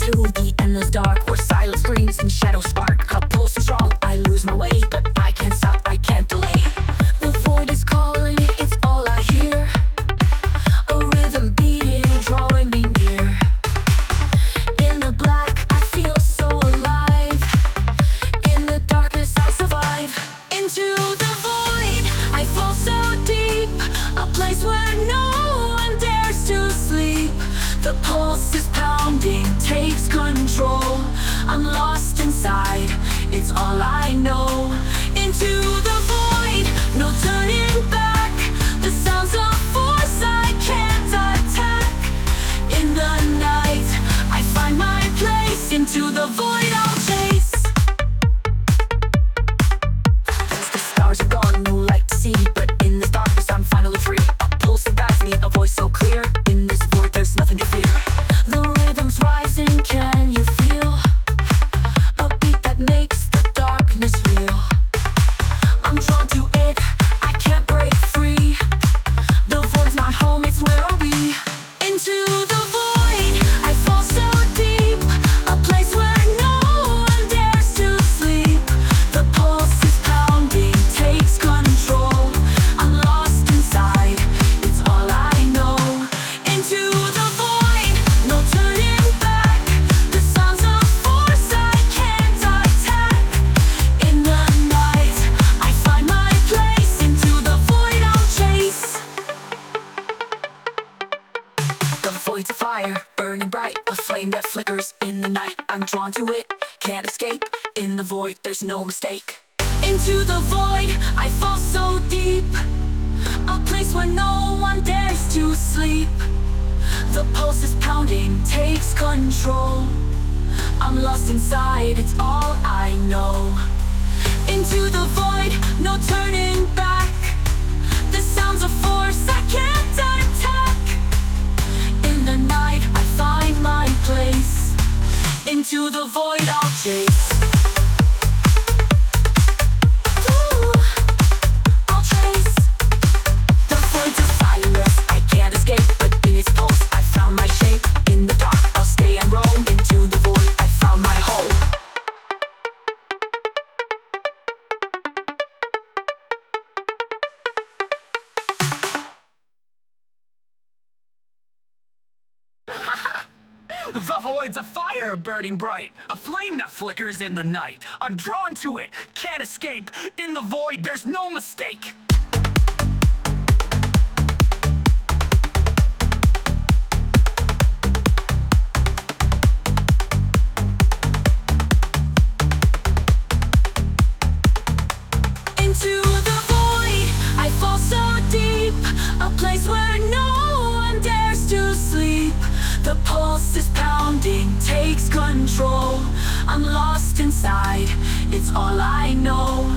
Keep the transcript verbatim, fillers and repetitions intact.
into the endless dark, where silence screams and shadows spark. A pulse so strong, I lose my way, but I can't stop, I can't delay. The void is calling, it's all I hear. A rhythm beating, drawing me near. In the black, I feel so alive. In the darkness, I survive. Into the void, I fall so deep. A place where no one dares to sleep. The pulse is pounding, takes control. I'm lost inside, it's all I know. Into the void, no turning back. The sounds of force I can't attack. In the night, I find my place. Into the void I'll chase. The stars are gone, no light to see, but in this darkness I'm finally free. A pulse that guides me, a voice so clear. In this void there's nothing to fear. The rhythm's rising, can you feel? A beat that makes the darkness real. I'm drawn to it, I can't break free. The void's not home, it's where are we? Into the void, I fall so deep. A place where no one dares to sleep. The pulse is pounding, takes control. I'm lost inside, it's all I know. Into the void, no turning back. The sounds of force I can't attack. In the night, I find my place. Into the void I'll chase. The void's a fire, burning bright. A flame that flickers in the night. I'm drawn to it, can't escape. In the void, there's no mistake. Into the void, I fall so deep. A place where no one dares to sleep. The pulse is pounding, takes control. I'm lost inside, it's all I know. Into the void, no turning back. The sounds of force I can't attack. In the night, I find my place. Into the void I'll chase. Ooh, I'll chase. The void's a fire, I can't escape, but in its pulse I found my shape. In the dark, I'll stay and roam. Into the void, I found my home. The void's a fire burning bright, a flame that flickers in the night. I'm drawn to it, can't escape. In the void, there's no mistake. Into the void, I fall so deep. A place where no one dares to sleep. The pulse is pounding, takes control. I'm lost inside, it's all I know.